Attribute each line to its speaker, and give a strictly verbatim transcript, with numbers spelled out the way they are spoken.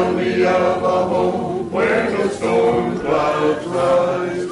Speaker 1: tell me of a home where no storm clouds rise.